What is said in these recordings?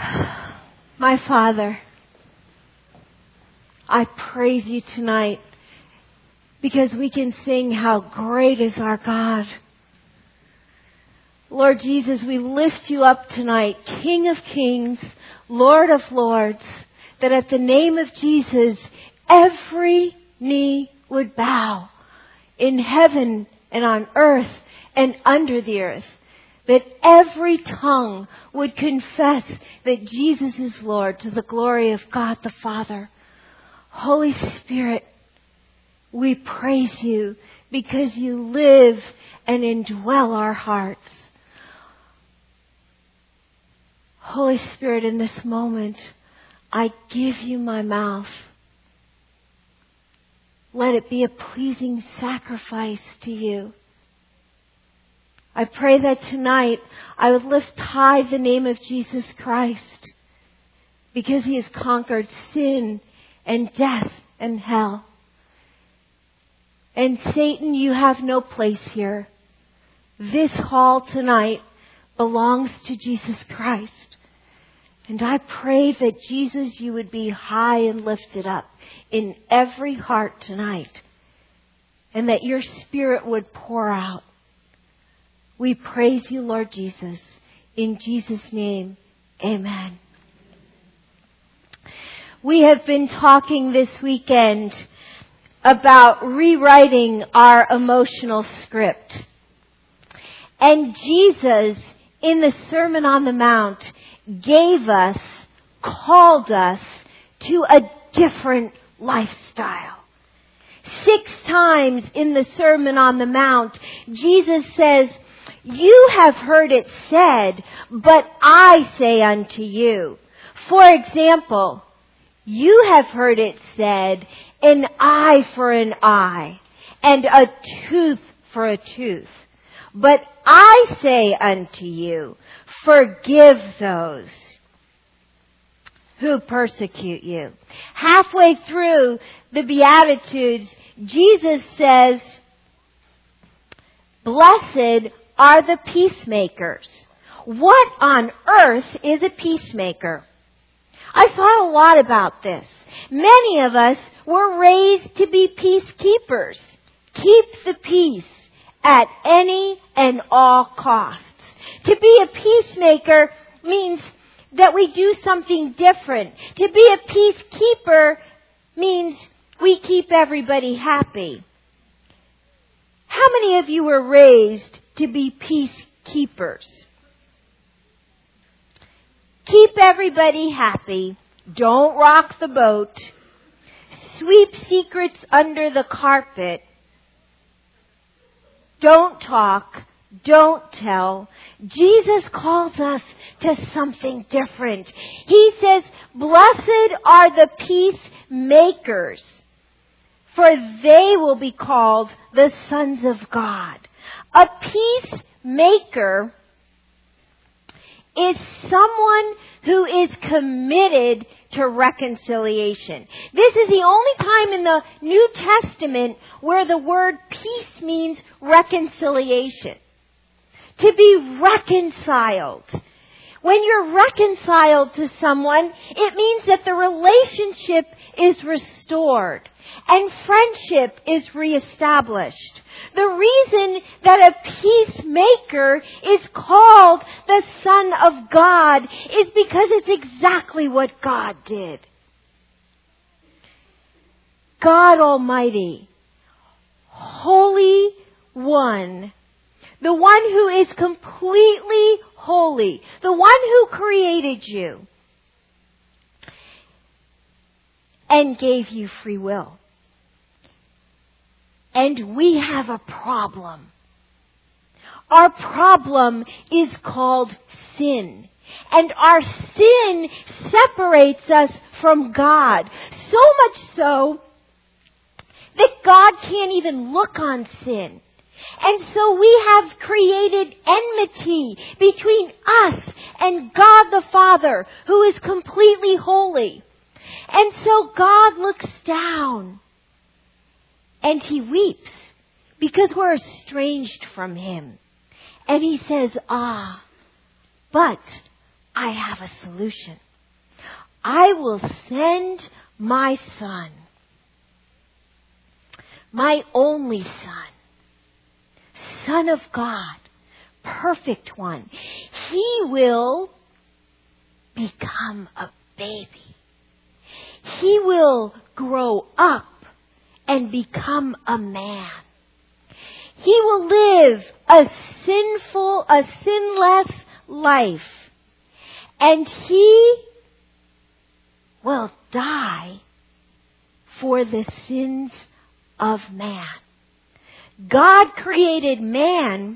My Father, I praise you tonight because we can sing how great is our God. Lord Jesus, we lift you up tonight, King of Kings, Lord of Lords, that at the name of Jesus, every knee would bow in heaven and on earth and under the earth. That every tongue would confess that Jesus is Lord to the glory of God the Father. Holy Spirit, we praise you because you live and indwell our hearts. Holy Spirit, in this moment, I give you my mouth. Let it be a pleasing sacrifice to you. I pray that tonight I would lift high the name of Jesus Christ because he has conquered sin and death and hell. And Satan, you have no place here. This hall tonight belongs to Jesus Christ. And I pray that Jesus, you would be high and lifted up in every heart tonight. And that your Spirit would pour out. We praise you, Lord Jesus. In Jesus' name, amen. We have been talking this weekend about rewriting our emotional script. And Jesus, in the Sermon on the Mount, called us to a different lifestyle. 6 times in the Sermon on the Mount, Jesus says, "You have heard it said, but I say unto you." For example, you have heard it said, an eye for an eye, and a tooth for a tooth. But I say unto you, forgive those who persecute you. Halfway through the Beatitudes, Jesus says, "Blessed are the peacemakers." What on earth is a peacemaker? I thought a lot about this. Many of us were raised to be peacekeepers. Keep the peace at any and all costs. To be a peacemaker means that we do something different. To be a peacekeeper means we keep everybody happy. How many of you were raised to be peacekeepers? Keep everybody happy. Don't rock the boat. Sweep secrets under the carpet. Don't talk. Don't tell. Jesus calls us to something different. He says, "Blessed are the peacemakers, for they will be called the sons of God." A peacemaker is someone who is committed to reconciliation. This is the only time in the New Testament where the word peace means reconciliation. To be reconciled. When you're reconciled to someone, it means that the relationship is restored and friendship is reestablished. The reason that a peacemaker is called the Son of God is because it's exactly what God did. God Almighty, Holy One, the one who is completely holy, the one who created you and gave you free will. And we have a problem. Our problem is called sin. And our sin separates us from God. So much so that God can't even look on sin. And so we have created enmity between us and God the Father, who is completely holy. And so God looks down and he weeps because we're estranged from him. And he says, but I have a solution. I will send my Son, my only Son, Son of God, perfect one. He will become a baby. He will grow up and become a man. He will live a sinless life. And He will die for the sins of man. God created man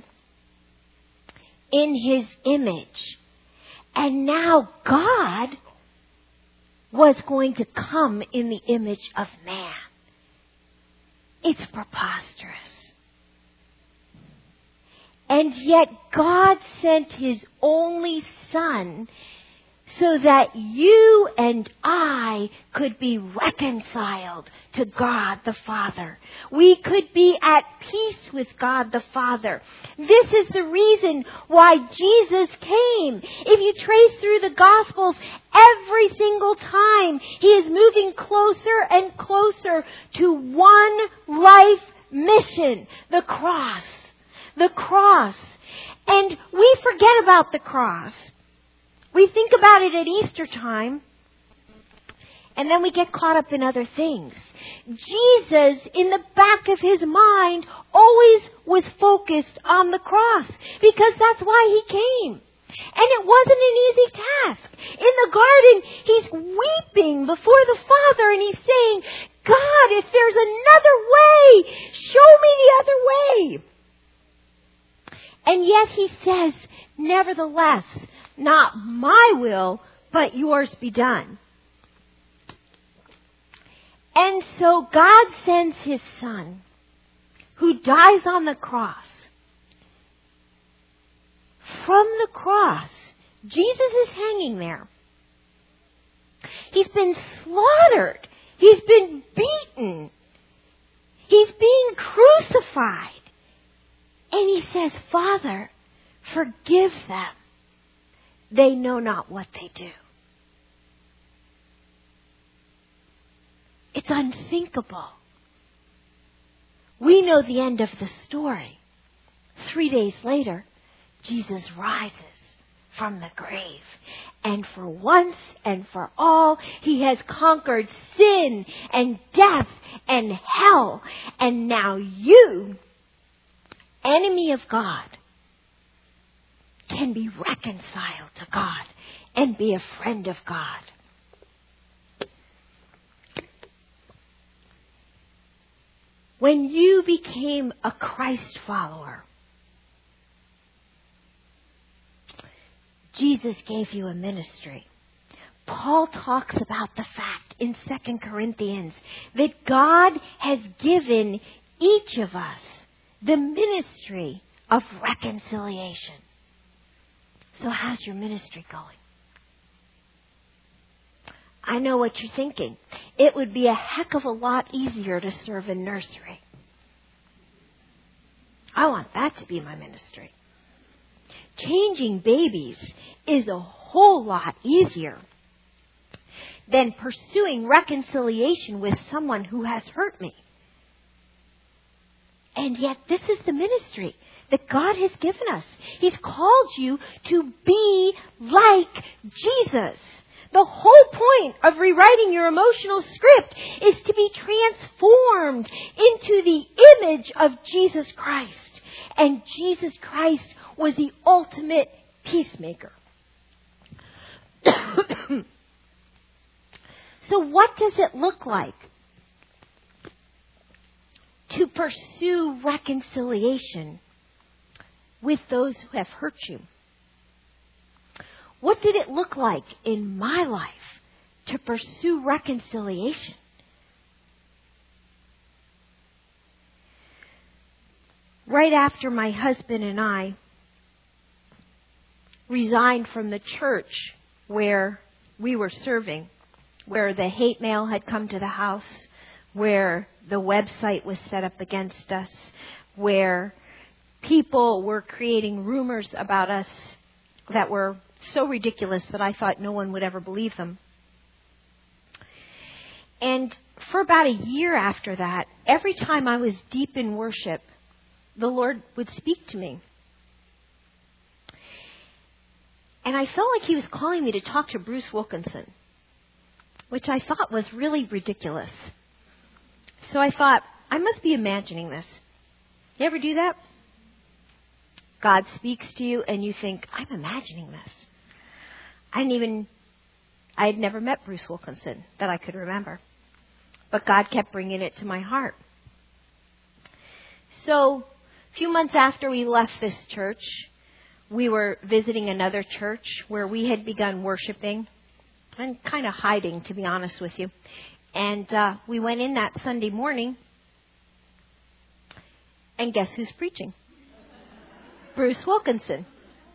in His image. And now God was going to come in the image of man. It's preposterous. And yet God sent His only Son so that you and I could be reconciled to God the Father. We could be at peace with God the Father. This is the reason why Jesus came. If you trace through the Gospels, every single time He is moving closer and closer to one life mission, the cross. The cross. And we forget about the cross. We think about it at Easter time, and then we get caught up in other things. Jesus, in the back of His mind, always was focused on the cross, because that's why He came. And it wasn't an easy task. In the garden, He's weeping before the Father, and He's saying, God, if there's another way, show me the other way. And yet He says, nevertheless, not my will, but yours be done. And so God sends His Son, who dies on the cross. From the cross, Jesus is hanging there. He's been slaughtered. He's been beaten. He's being crucified. And He says, Father, forgive them. They know not what they do. It's unthinkable. We know the end of the story. 3 days later, Jesus rises from the grave. And for once and for all, He has conquered sin and death and hell. And now you, enemy of God, can be reconciled to God and be a friend of God. When you became a Christ follower, Jesus gave you a ministry. Paul talks about the fact in 2 Corinthians that God has given each of us the ministry of reconciliation. So how's your ministry going? I know what you're thinking. It would be a heck of a lot easier to serve in nursery. I want that to be my ministry. Changing babies is a whole lot easier than pursuing reconciliation with someone who has hurt me. And yet this is the ministry that God has given us. He's called you to be like Jesus. The whole point of rewriting your emotional script is to be transformed into the image of Jesus Christ. And Jesus Christ was the ultimate peacemaker. So what does it look like to pursue reconciliation with those who have hurt you? What did it look like in my life to pursue reconciliation? Right after my husband and I resigned from the church where we were serving, where the hate mail had come to the house, where the website was set up against us, where people were creating rumors about us that were so ridiculous that I thought no one would ever believe them. And for about a year after that, every time I was deep in worship, the Lord would speak to me. And I felt like He was calling me to talk to Bruce Wilkinson, which I thought was really ridiculous. So I thought, I must be imagining this. You ever do that? God speaks to you and you think, I'm imagining this. I had never met Bruce Wilkinson that I could remember. But God kept bringing it to my heart. So, a few months after we left this church, we were visiting another church where we had begun worshiping and kind of hiding, to be honest with you. And we went in that Sunday morning, and guess who's preaching? Bruce Wilkinson.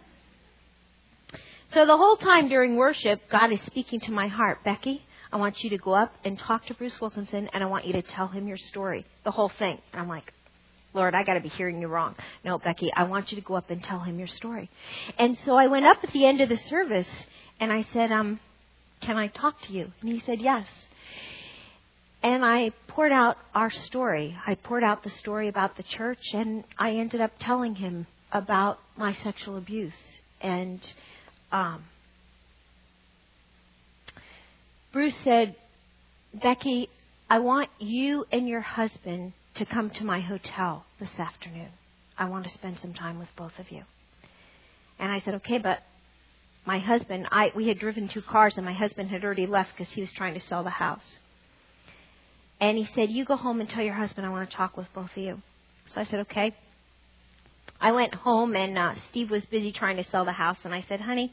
So the whole time during worship, God is speaking to my heart. Becky, I want you to go up and talk to Bruce Wilkinson, and I want you to tell him your story, the whole thing. And I'm like, Lord, I got to be hearing you wrong. No, Becky, I want you to go up and tell him your story. And so I went up at the end of the service, and I said, can I talk to you? And he said, yes. And I poured out our story. I poured out the story about the church, and I ended up telling him about my sexual abuse. And Bruce said, Becky, I want you and your husband to come to my hotel this afternoon. I want to spend some time with both of you. And I said, okay, but my husband, we had driven 2 cars, and my husband had already left because he was trying to sell the house. And he said, you go home and tell your husband I want to talk with both of you. So I said, okay. I went home, and Steve was busy trying to sell the house. And I said, honey,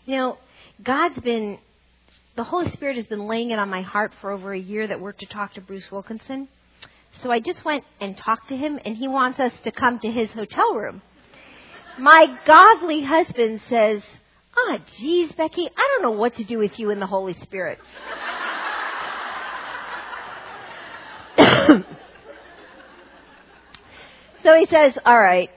the Holy Spirit has been laying it on my heart for over a year that we're to talk to Bruce Wilkinson. So I just went and talked to him, and he wants us to come to his hotel room. My godly husband says, geez, Becky, I don't know what to do with you and the Holy Spirit. So he says, all right.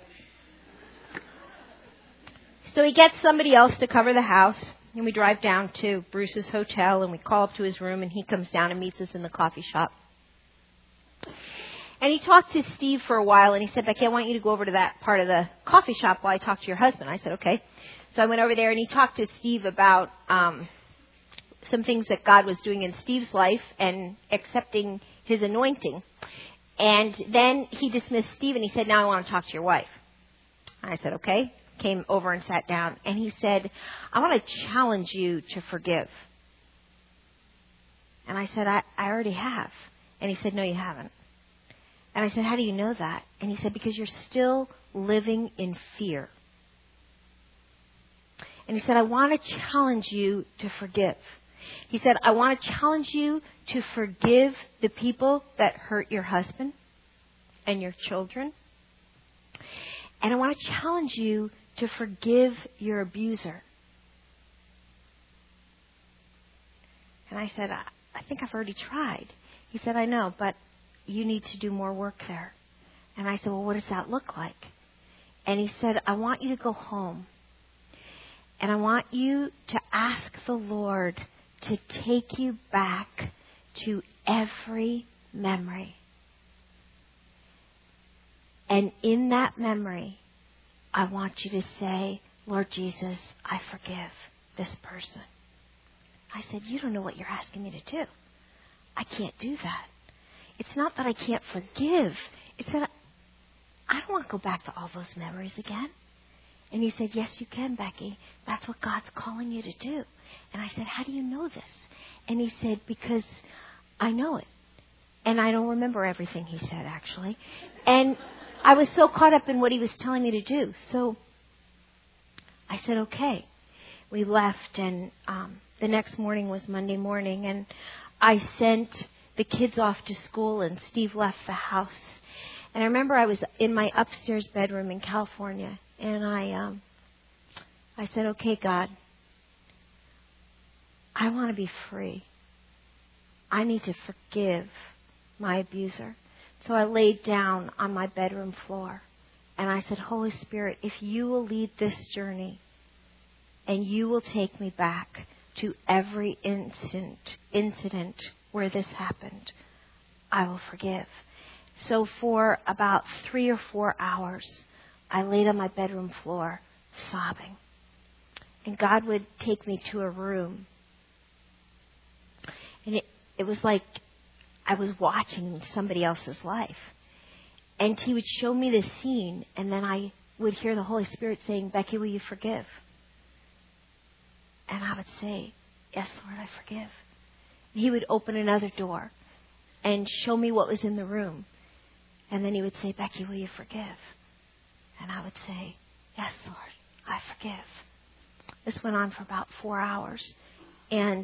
So he gets somebody else to cover the house, and we drive down to Bruce's hotel, and we call up to his room, and he comes down and meets us in the coffee shop. And he talked to Steve for a while, and he said, Becky, I want you to go over to that part of the coffee shop while I talk to your husband. I said, okay. So I went over there, and he talked to Steve about some things that God was doing in Steve's life and accepting his anointing. And then he dismissed Steve, and he said, now I want to talk to your wife. I said, okay. Came over and sat down, and he said, I want to challenge you to forgive. And I said, I already have. And he said, no, you haven't. And I said, how do you know that? And he said, because you're still living in fear. And he said, I want to challenge you to forgive. He said, I want to challenge you to forgive the people that hurt your husband and your children. And I want to challenge you to forgive your abuser. And I said, I think I've already tried. He said, I know, but you need to do more work there. And I said, well, what does that look like? And he said, I want you to go home. And I want you to ask the Lord to take you back to every memory. And in that memory, I want you to say, Lord Jesus, I forgive this person. I said, you don't know what you're asking me to do. I can't do that. It's not that I can't forgive. It's that I don't want to go back to all those memories again. And he said, yes, you can, Becky. That's what God's calling you to do. And I said, how do you know this? And he said, because I know it. And I don't remember everything he said, actually. And I was so caught up in what he was telling me to do. So I said, okay. We left, and the next morning was Monday morning, and I sent the kids off to school, and Steve left the house. And I remember I was in my upstairs bedroom in California, and I said, okay, God, I want to be free. I need to forgive my abuser. So I laid down on my bedroom floor, and I said, Holy Spirit, if you will lead this journey, and you will take me back to every incident where this happened, I will forgive. So for about 3 or 4 hours, I laid on my bedroom floor sobbing. And God would take me to a room. And it was like I was watching somebody else's life. And He would show me this scene, and then I would hear the Holy Spirit saying, Becky, will you forgive? And I would say, yes, Lord, I forgive. He would open another door and show me what was in the room. And then He would say, Becky, will you forgive? And I would say, yes, Lord, I forgive. This went on for about 4 hours. And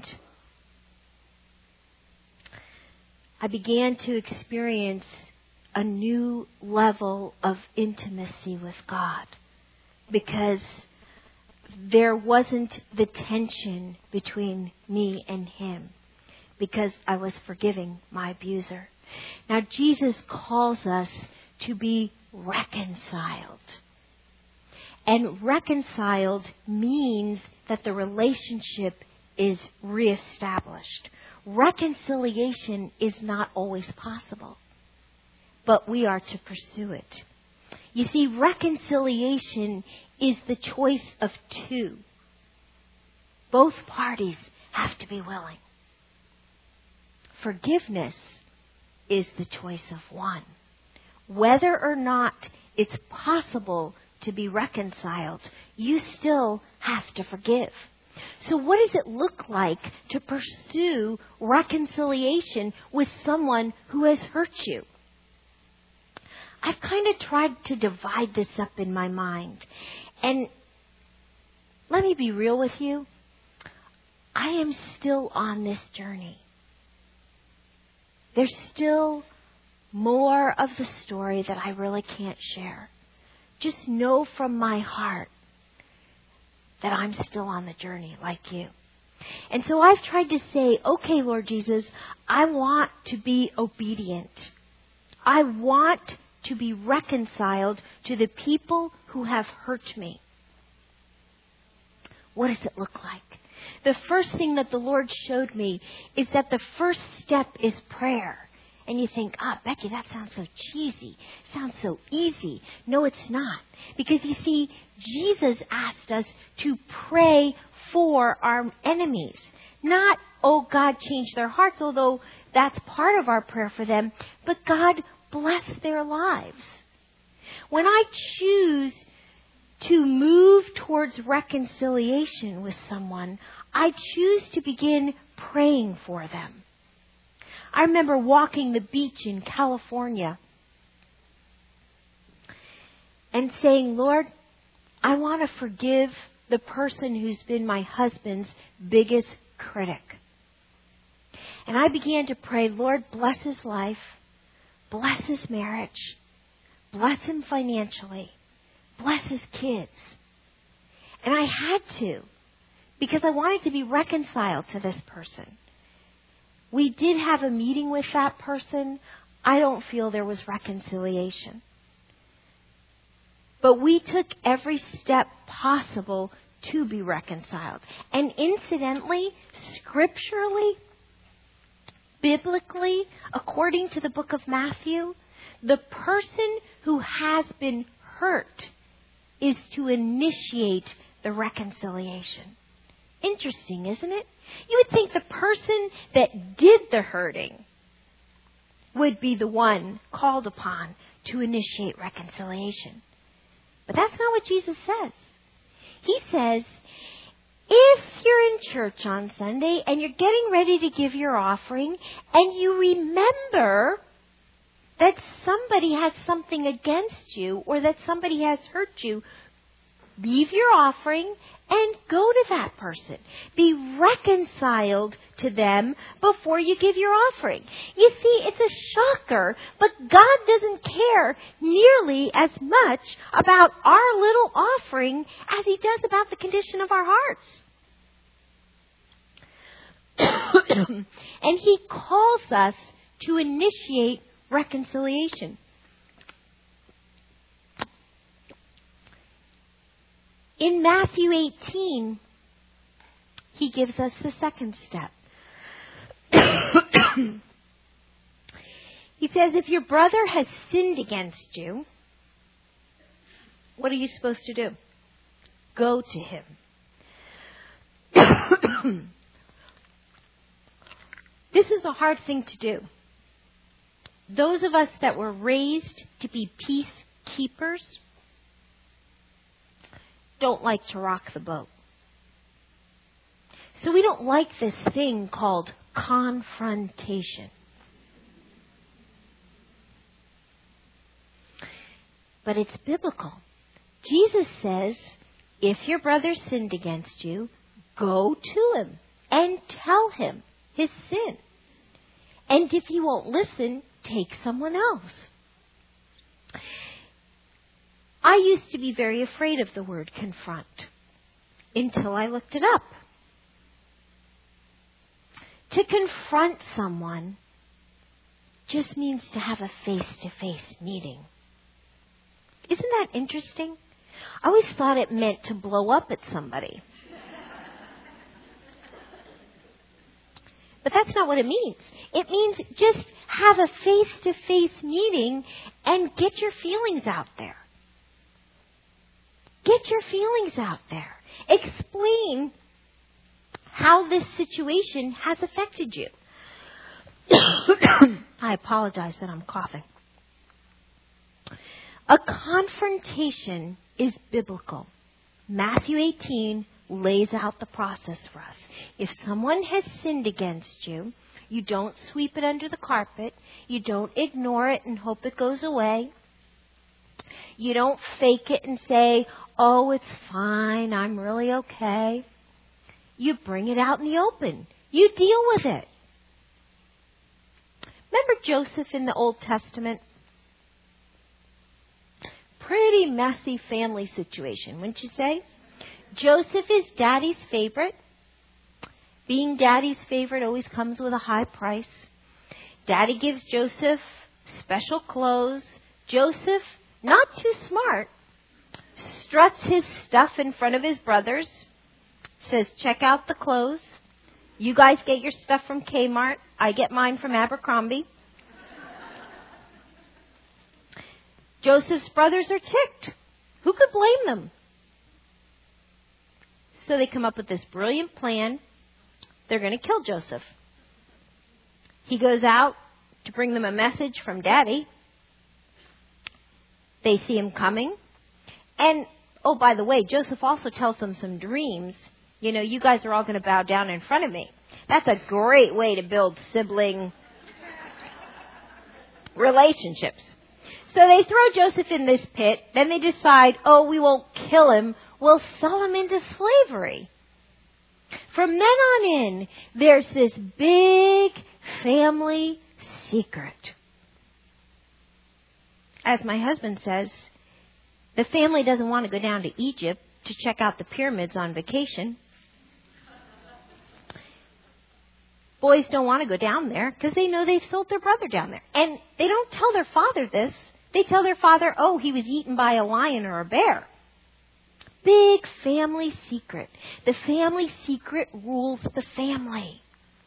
I began to experience a new level of intimacy with God, because there wasn't the tension between me and Him, because I was forgiving my abuser. Now, Jesus calls us to be reconciled. And reconciled means that the relationship is reestablished. Reconciliation is not always possible, but we are to pursue it. You see, reconciliation is the choice of two. Both parties have to be willing. Forgiveness is the choice of one. Whether or not it's possible to be reconciled, you still have to forgive. So what does it look like to pursue reconciliation with someone who has hurt you? I've kind of tried to divide this up in my mind. And let me be real with you. I am still on this journey. There's still more of the story that I really can't share. Just know from my heart that I'm still on the journey like you. And so I've tried to say, okay, Lord Jesus, I want to be obedient. I want to be reconciled to the people who have hurt me. What does it look like? The first thing that the Lord showed me is that the first step is prayer. And you think, Becky, that sounds so cheesy. Sounds so easy. No, it's not. Because you see, Jesus asked us to pray for our enemies. Not, oh, God, change their hearts, although that's part of our prayer for them. But God, bless their lives. When I choose to move towards reconciliation with someone, I choose to begin praying for them. I remember walking the beach in California and saying, Lord, I want to forgive the person who's been my husband's biggest critic. And I began to pray, Lord, bless his life, bless his marriage, bless him financially, bless his kids. And I had to, because I wanted to be reconciled to this person. We did have a meeting with that person. I don't feel there was reconciliation. But we took every step possible to be reconciled. And incidentally, scripturally, biblically, according to the book of Matthew, the person who has been hurt is to initiate the reconciliation. Interesting, isn't it? You would think the person that did the hurting would be the one called upon to initiate reconciliation. But that's not what Jesus says. He says, if you're in church on Sunday and you're getting ready to give your offering and you remember that somebody has something against you or that somebody has hurt you, leave your offering and go to that person. Be reconciled to them before you give your offering. You see, it's a shocker, but God doesn't care nearly as much about our little offering as He does about the condition of our hearts. And He calls us to initiate reconciliation. In Matthew 18, he gives us the second step. He says, if your brother has sinned against you, what are you supposed to do? Go to him. This is a hard thing to do. Those of us that were raised to be peacekeepers don't like to rock the boat. So we don't like this thing called confrontation. But it's biblical. Jesus says, if your brother sinned against you, go to him and tell him his sin. And if he won't listen, take someone else. I used to be very afraid of the word confront until I looked it up. To confront someone just means to have a face-to-face meeting. Isn't that interesting? I always thought it meant to blow up at somebody. But that's not what it means. It means just have a face-to-face meeting and get your feelings out there. Get your feelings out there. Explain how this situation has affected you. I apologize that I'm coughing. A confrontation is biblical. Matthew 18 lays out the process for us. If someone has sinned against you, you don't sweep it under the carpet. You don't ignore it and hope it goes away. You don't fake it and say, oh, it's fine, I'm really okay. You bring it out in the open. You deal with it. Remember Joseph in the Old Testament? Pretty messy family situation, wouldn't you say? Joseph is daddy's favorite. Being daddy's favorite always comes with a high price. Daddy gives Joseph special clothes. Joseph, not too smart, struts his stuff in front of his brothers. Says, check out the clothes. You guys get your stuff from Kmart. I get mine from Abercrombie. Joseph's brothers are ticked. Who could blame them? So they come up with this brilliant plan. They're going to kill Joseph. He goes out to bring them a message from Daddy. They see him coming. And, oh, by the way, Joseph also tells them some dreams. You know, you guys are all going to bow down in front of me. That's a great way to build sibling relationships. So they throw Joseph in this pit. Then they decide, oh, we won't kill him. We'll sell him into slavery. From then on in, there's this big family secret. As my husband says, the family doesn't want to go down to Egypt to check out the pyramids on vacation. Boys don't want to go down there because they know they've sold their brother down there. And they don't tell their father this. They tell their father, oh, he was eaten by a lion or a bear. Big family secret. The family secret rules the family.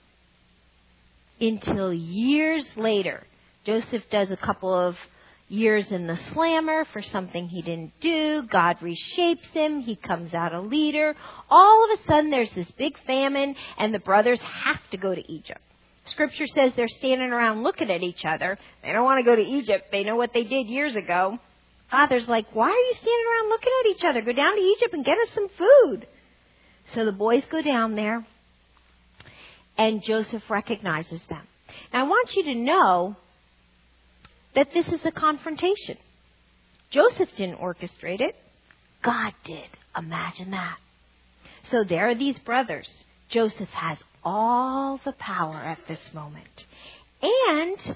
Until years later, Joseph does a couple of years in the slammer for something he didn't do. God reshapes him. He comes out a leader. All of a sudden, there's this big famine, and the brothers have to go to Egypt. Scripture says they're standing around looking at each other. They don't want to go to Egypt. They know what they did years ago. Father's like, why are you standing around looking at each other? Go down to Egypt and get us some food. So the boys go down there, and Joseph recognizes them. Now, I want you to know that this is a confrontation. Joseph didn't orchestrate it. God did. Imagine that. So there are these brothers. Joseph has all the power at this moment. And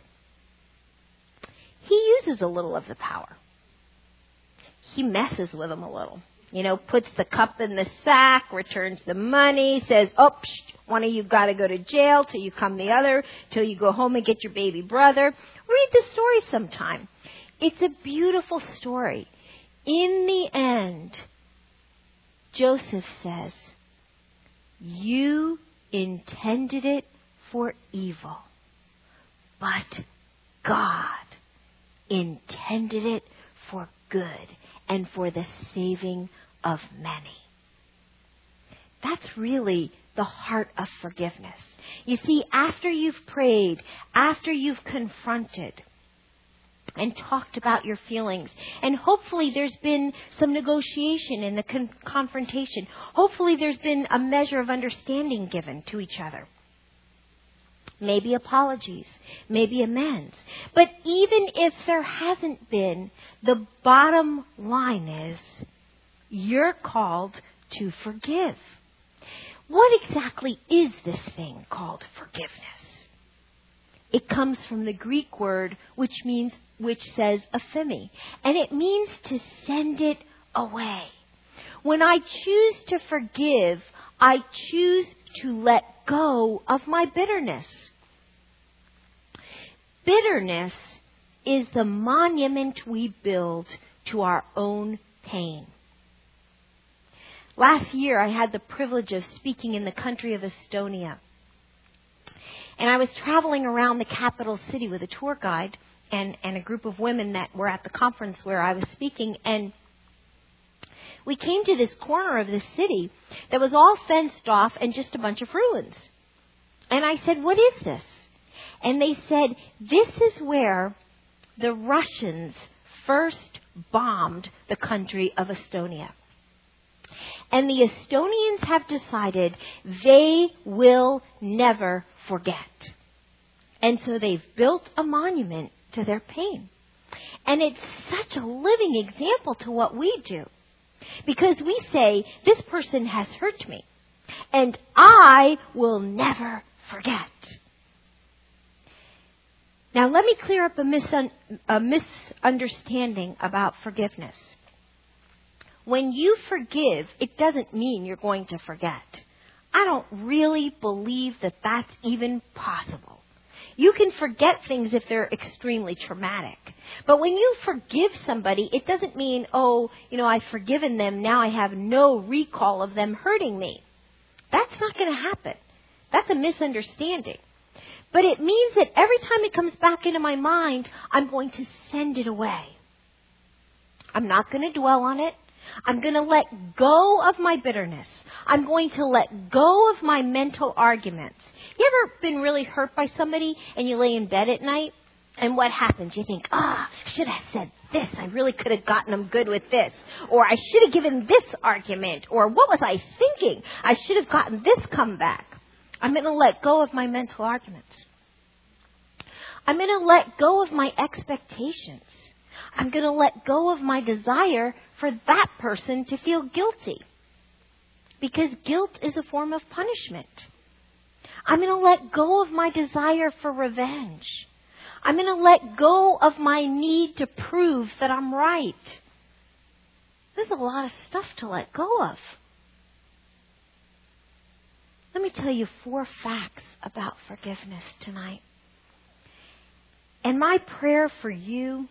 he uses a little of the power. He messes with them a little. You know, puts the cup in the sack, returns the money, says, oh, one of you got to go to jail till you come the other, till you go home and get your baby brother. Read the story sometime. It's a beautiful story. In the end, Joseph says, You intended it for evil, but God intended it for good and for the saving of many. That's really the heart of forgiveness. You see, after you've prayed, after you've confronted and talked about your feelings, and hopefully there's been some negotiation in the confrontation. Hopefully there's been a measure of understanding given to each other. Maybe apologies, maybe amends. But even if there hasn't been, the bottom line is you're called to forgive. What exactly is this thing called forgiveness? It comes from the Greek word which says ephemi, and it means to send it away. When I choose to forgive, I choose to let go of my bitterness. Bitterness is the monument we build to our own pain. Last year, I had the privilege of speaking in the country of Estonia. And I was traveling around the capital city with a tour guide and a group of women that were at the conference where I was speaking. And we came to this corner of the city that was all fenced off and just a bunch of ruins. And I said, "What is this?" And they said, "This is where the Russians first bombed the country of Estonia. And the Estonians have decided they will never forget. And so they've built a monument to their pain." And it's such a living example to what we do. Because we say, this person has hurt me, and I will never forget. Now let me clear up a misunderstanding about forgiveness. When you forgive, it doesn't mean you're going to forget. I don't really believe that that's even possible. You can forget things if they're extremely traumatic. But when you forgive somebody, it doesn't mean, I've forgiven them, now I have no recall of them hurting me. That's not going to happen. That's a misunderstanding. But it means that every time it comes back into my mind, I'm going to send it away. I'm not going to dwell on it. I'm going to let go of my bitterness. I'm going to let go of my mental arguments. You ever been really hurt by somebody and you lay in bed at night? And what happens? You think, should have said this. I really could have gotten them good with this. Or I should have given this argument. Or what was I thinking? I should have gotten this comeback. I'm going to let go of my mental arguments. I'm going to let go of my expectations. I'm going to let go of my desire for that person to feel guilty. Because guilt is a form of punishment. I'm going to let go of my desire for revenge. I'm going to let go of my need to prove that I'm right. There's a lot of stuff to let go of. Let me tell you 4 facts about forgiveness tonight. And my prayer for you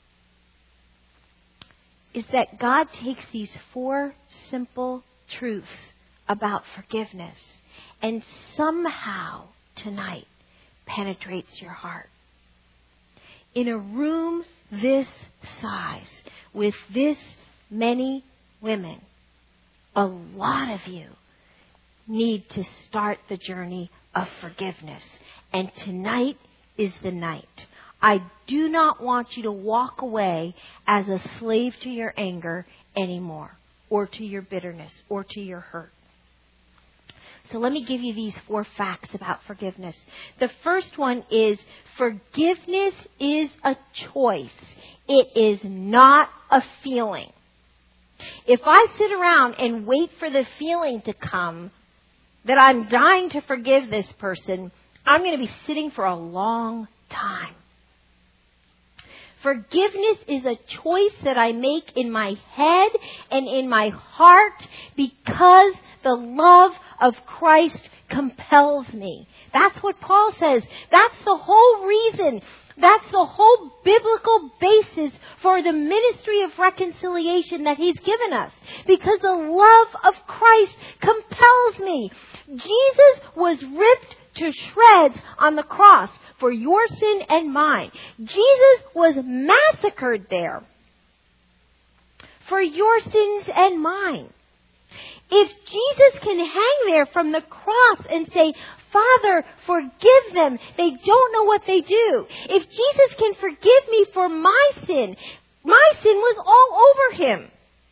is that God takes these 4 simple truths about forgiveness and somehow tonight penetrates your heart. In a room this size, with this many women, a lot of you need to start the journey of forgiveness. And tonight is the night. I do not want you to walk away as a slave to your anger anymore, or to your bitterness, or to your hurt. So let me give you these 4 facts about forgiveness. The first one is forgiveness is a choice. It is not a feeling. If I sit around and wait for the feeling to come that I'm dying to forgive this person, I'm going to be sitting for a long time. Forgiveness is a choice that I make in my head and in my heart because the love of Christ compels me. That's what Paul says. That's the whole reason. That's the whole biblical basis for the ministry of reconciliation that He's given us. Because the love of Christ compels me. Jesus was ripped to shreds on the cross for your sin and mine. Jesus was massacred there for your sins and mine. If Jesus can hang there from the cross and say, Father, forgive them, they don't know what they do. If Jesus can forgive me for my sin was all over Him,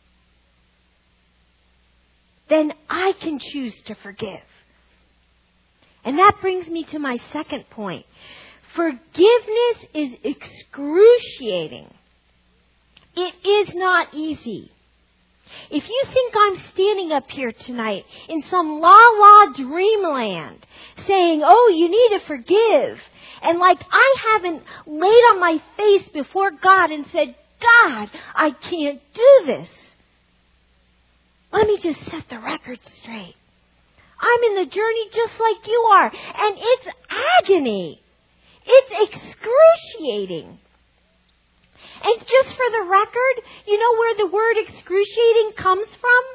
then I can choose to forgive. And that brings me to my second point. Forgiveness is excruciating. It is not easy. If you think I'm standing up here tonight in some la-la dreamland saying, oh, you need to forgive, and like I haven't laid on my face before God and said, God, I can't do this. Let me just set the record straight. I'm in the journey just like you are, and it's agony. It's excruciating. And just for the record, you know where the word excruciating comes from?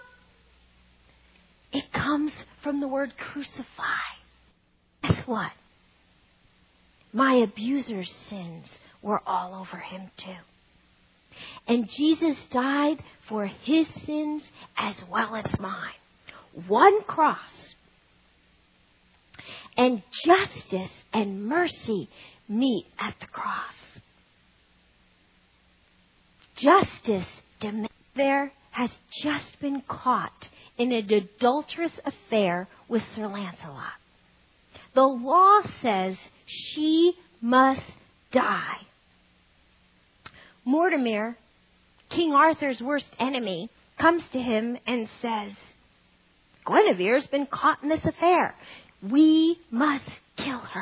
It comes from the word crucify. Guess what? My abuser's sins were all over Him too. And Jesus died for his sins as well as mine. One cross. And justice and mercy meet at the cross. Justice there has just been caught in an adulterous affair with Sir Lancelot. The law says she must die. Mortimer, King Arthur's worst enemy, comes to him and says, Guinevere's been caught in this affair. We must kill her.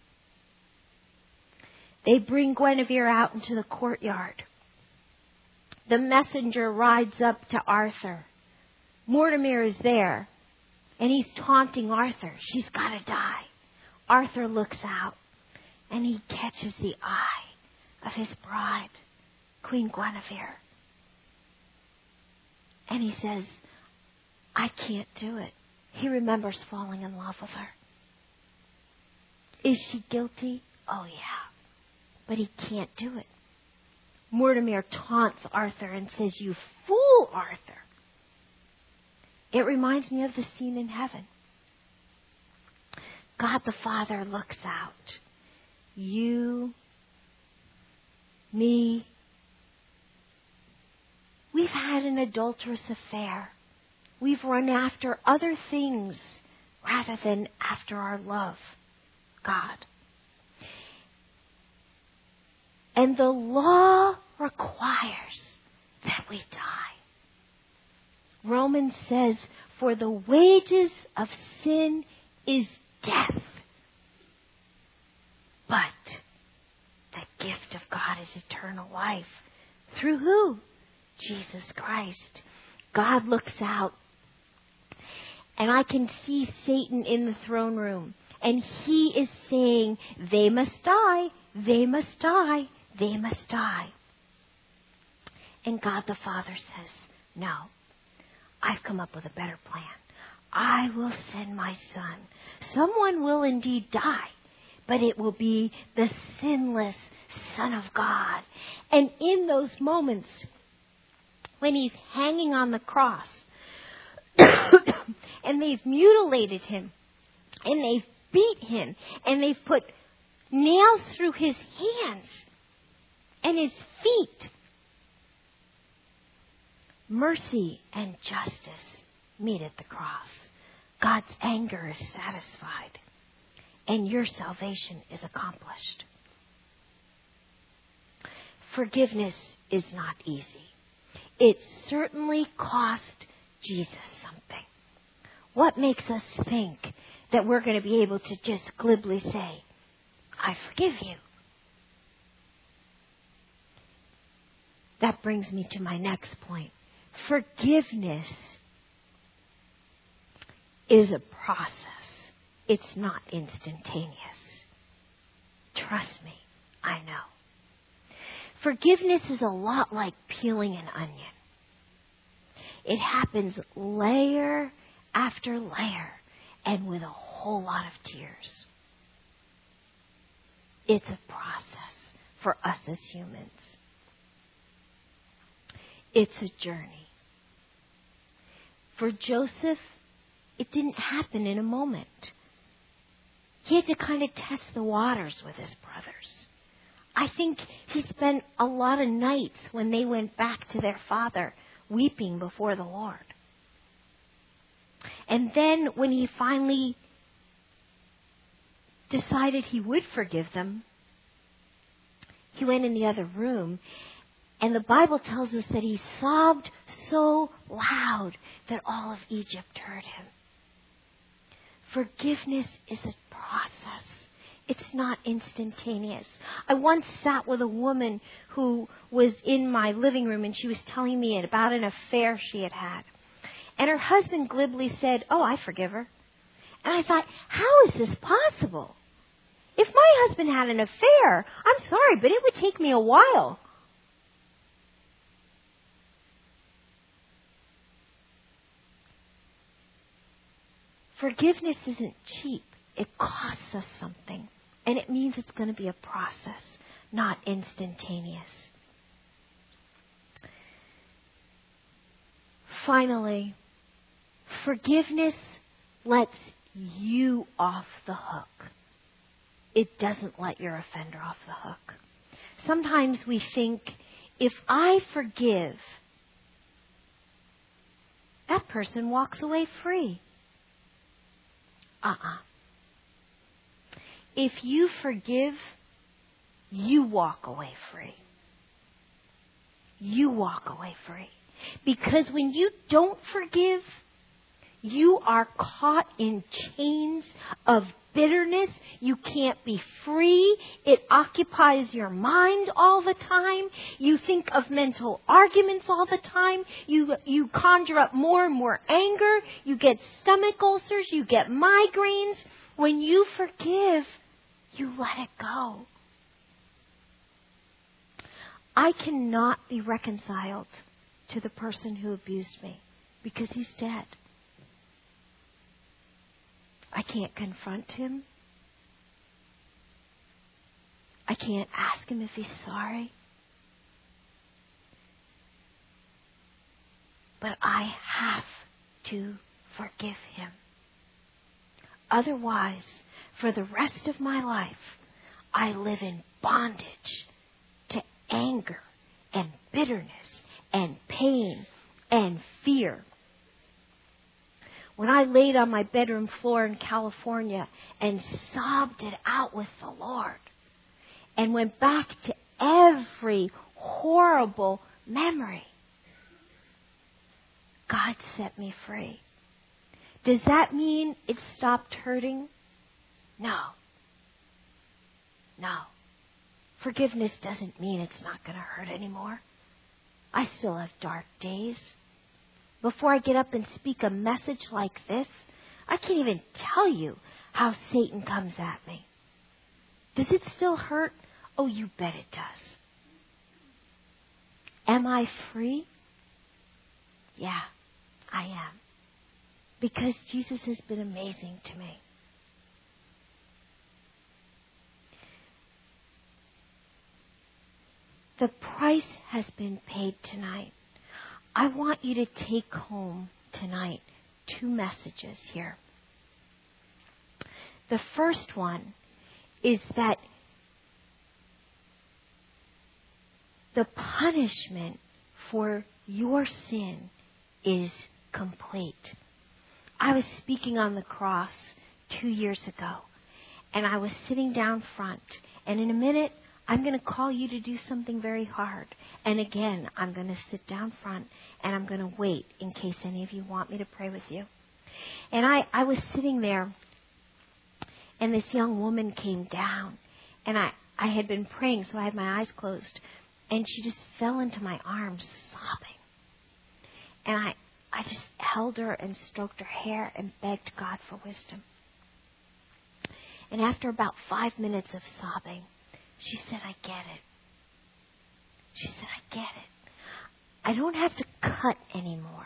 They bring Guinevere out into the courtyard. The messenger rides up to Arthur. Mortimer is there, and he's taunting Arthur. She's got to die. Arthur looks out, and he catches the eye of his bride, Queen Guinevere. And he says, I can't do it. He remembers falling in love with her. Is she guilty? Oh, yeah. But he can't do it. Mortimer taunts Arthur and says, you fool, Arthur. It reminds me of the scene in heaven. God the Father looks out. You, me, we've had an adulterous affair. We've run after other things rather than after our love, God. And the law requires that we die. Romans says, for the wages of sin is death. But the gift of God is eternal life. Through who? Jesus Christ. God looks out. And I can see Satan in the throne room. And he is saying, they must die, they must die, they must die. And God the Father says, no, I've come up with a better plan. I will send my Son. Someone will indeed die, but it will be the sinless Son of God. And in those moments, when he's hanging on the cross, and they've mutilated him, and they've beat him, and they've put nails through his hands and his feet. Mercy and justice meet at the cross. God's anger is satisfied, and your salvation is accomplished. Forgiveness is not easy. It certainly cost Jesus something. What makes us think that we're going to be able to just glibly say, I forgive you? That brings me to my next point. Forgiveness is a process. It's not instantaneous. Trust me, I know. Forgiveness is a lot like peeling an onion. It happens layer after layer and with a whole lot of tears. It's a process for us as humans. It's a journey. For Joseph, it didn't happen in a moment. He had to kind of test the waters with his brothers. I think he spent a lot of nights when they went back to their father weeping before the Lord. And then when he finally decided he would forgive them, he went in the other room, and the Bible tells us that he sobbed so loud that all of Egypt heard him. Forgiveness is a process. It's not instantaneous. I once sat with a woman who was in my living room, and she was telling me about an affair she had had. And her husband glibly said, "Oh, I forgive her." And I thought, how is this possible? If my husband had an affair, I'm sorry, but it would take me a while. Forgiveness isn't cheap. It costs us something. And it means it's going to be a process, not instantaneous. Finally, forgiveness lets you off the hook. It doesn't let your offender off the hook. Sometimes we think, if I forgive, that person walks away free. If you forgive, you walk away free. You walk away free. Because when you don't forgive, you are caught in chains of bitterness. You can't be free. It occupies your mind all the time. You think of mental arguments all the time. You conjure up more and more anger. You get stomach ulcers. You get migraines. When you forgive, you let it go. I cannot be reconciled to the person who abused me because he's dead. I can't confront him. I can't ask him if he's sorry. But I have to forgive him. Otherwise, for the rest of my life, I live in bondage to anger and bitterness and pain and fear. When I laid on my bedroom floor in California and sobbed it out with the Lord and went back to every horrible memory, God set me free. Does that mean it stopped hurting? No. Forgiveness doesn't mean it's not going to hurt anymore. I still have dark days. Before I get up and speak a message like this, I can't even tell you how Satan comes at me. Does it still hurt? Oh, you bet it does. Am I free? Yeah, I am. Because Jesus has been amazing to me. The price has been paid tonight. I want you to take home tonight 2 messages here. The first one is that the punishment for your sin is complete. I was speaking on the cross 2 years ago, and I was sitting down front, and in a minute, I'm going to call you to do something very hard. And again, I'm going to sit down front and I'm going to wait in case any of you want me to pray with you. And I was sitting there and this young woman came down and I had been praying, so I had my eyes closed, and she just fell into my arms sobbing. And I just held her and stroked her hair and begged God for wisdom. And after about 5 minutes of sobbing, she said, I get it. She said, I get it. I don't have to cut anymore.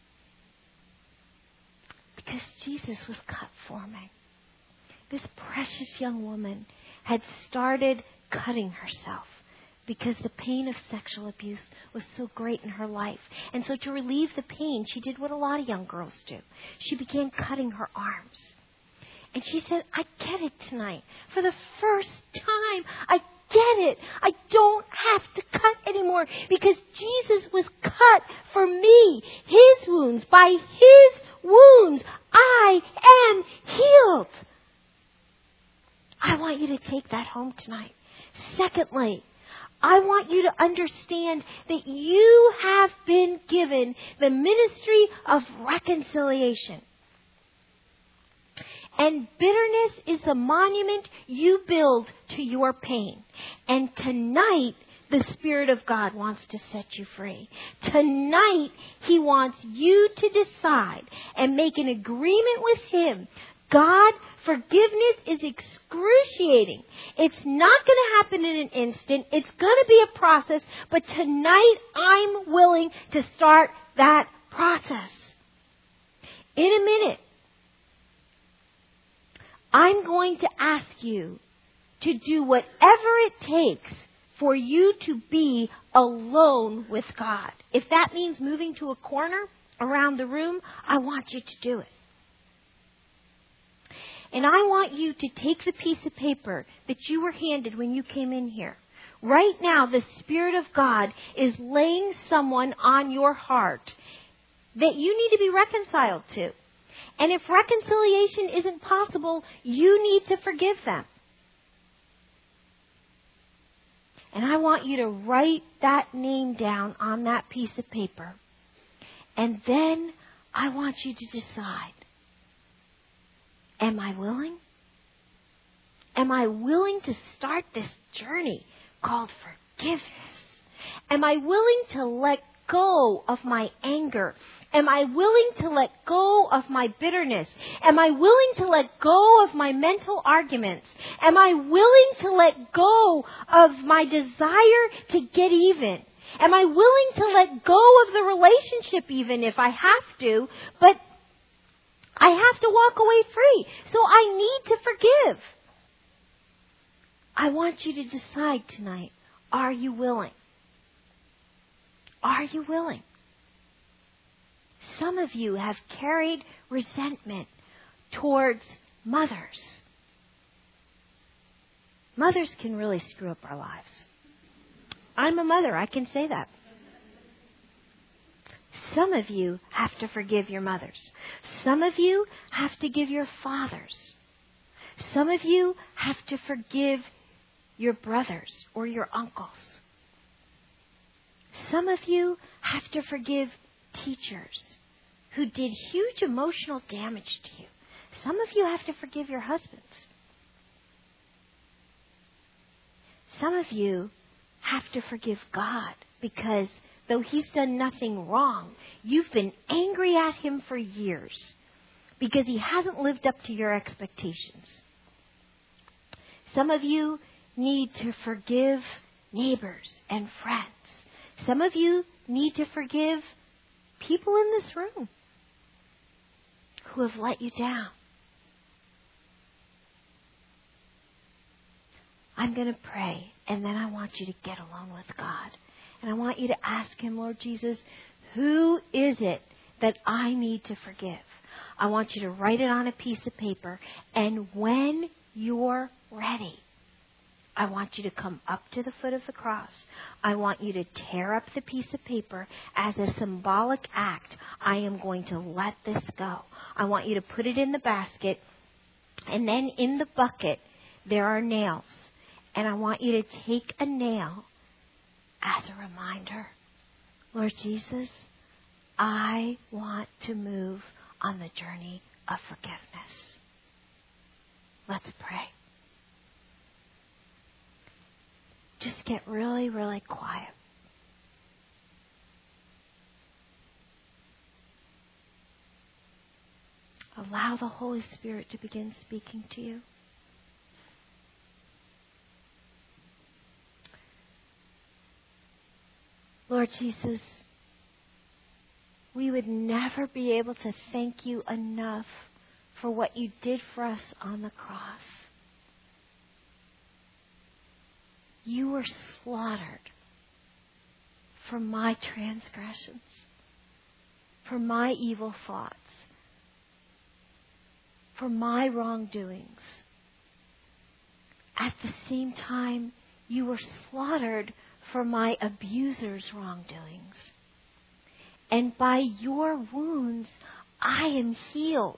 Because Jesus was cut for me. This precious young woman had started cutting herself because the pain of sexual abuse was so great in her life. And so to relieve the pain, she did what a lot of young girls do. She began cutting her arms. And she said, I get it tonight. For the first time, I get it. I don't have to cut anymore because Jesus was cut for me. His wounds, by His wounds, I am healed. I want you to take that home tonight. Secondly, I want you to understand that you have been given the ministry of reconciliation. And bitterness is the monument you build to your pain. And tonight, the Spirit of God wants to set you free. Tonight, He wants you to decide and make an agreement with Him. God, forgiveness is excruciating. It's not going to happen in an instant. It's going to be a process. But tonight, I'm willing to start that process. In a minute, I'm going to ask you to do whatever it takes for you to be alone with God. If that means moving to a corner around the room, I want you to do it. And I want you to take the piece of paper that you were handed when you came in here. Right now, the Spirit of God is laying someone on your heart that you need to be reconciled to. And if reconciliation isn't possible, you need to forgive them. And I want you to write that name down on that piece of paper. And then I want you to decide, am I willing? Am I willing to start this journey called forgiveness? Am I willing to let go of my anger? Am I willing to let go of my bitterness? Am I willing to let go of my mental arguments? Am I willing to let go of my desire to get even? Am I willing to let go of the relationship even if I have to, but I have to walk away free. So I need to forgive. I want you to decide tonight, are you willing? Are you willing? Some of you have carried resentment towards mothers. Mothers can really screw up our lives. I'm a mother, I can say that. Some of you have to forgive your mothers. Some of you have to give your fathers. Some of you have to forgive your brothers or your uncles. Some of you have to forgive teachers who did huge emotional damage to you. Some of you have to forgive your husbands. Some of you have to forgive God because though He's done nothing wrong, you've been angry at Him for years because He hasn't lived up to your expectations. Some of you need to forgive neighbors and friends. Some of you need to forgive people in this room who have let you down. I'm going to pray, and then I want you to get alone with God. And I want you to ask Him, Lord Jesus, who is it that I need to forgive? I want you to write it on a piece of paper. And when you're ready, I want you to come up to the foot of the cross. I want you to tear up the piece of paper as a symbolic act. I am going to let this go. I want you to put it in the basket. And then in the bucket, there are nails. And I want you to take a nail as a reminder. Lord Jesus, I want to move on the journey of forgiveness. Let's pray. Just get really, really quiet. Allow the Holy Spirit to begin speaking to you. Lord Jesus, we would never be able to thank you enough for what you did for us on the cross. You were slaughtered for my transgressions, for my evil thoughts, for my wrongdoings. At the same time, you were slaughtered for my abuser's wrongdoings. And by your wounds, I am healed.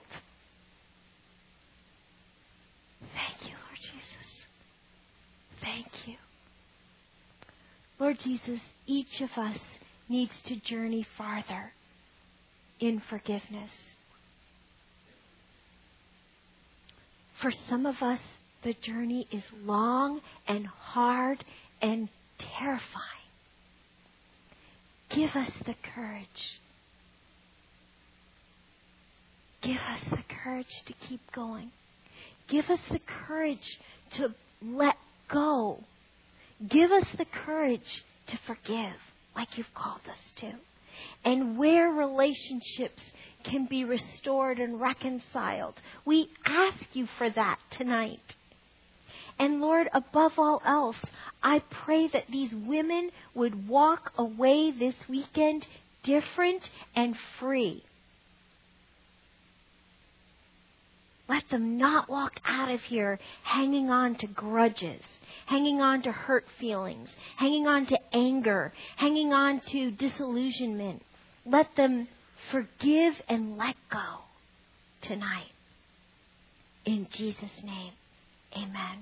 Thank you, Lord Jesus. Thank you. Lord Jesus, each of us needs to journey farther in forgiveness. For some of us, the journey is long and hard and terrifying. Give us the courage. Give us the courage to keep going. Give us the courage to let go. Give us the courage to forgive, like you've called us to. And where relationships can be restored and reconciled, we ask you for that tonight. And Lord, above all else, I pray that these women would walk away this weekend different and free. Let them not walk out of here hanging on to grudges, hanging on to hurt feelings, hanging on to anger, hanging on to disillusionment. Let them forgive and let go tonight. In Jesus' name, amen.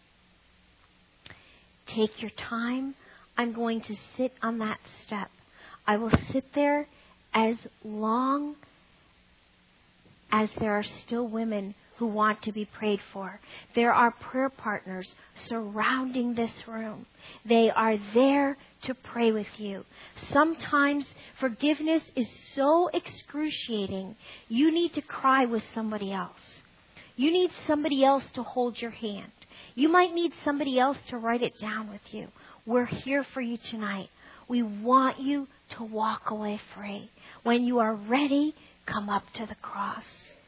Take your time. I'm going to sit on that step. I will sit there as long as there are still women who want to be prayed for. There are prayer partners surrounding this room. They are there to pray with you. Sometimes forgiveness is so excruciating, you need to cry with somebody else. You need somebody else to hold your hand. You might need somebody else to write it down with you. We're here for you tonight. We want you to walk away free. When you are ready, come up to the cross.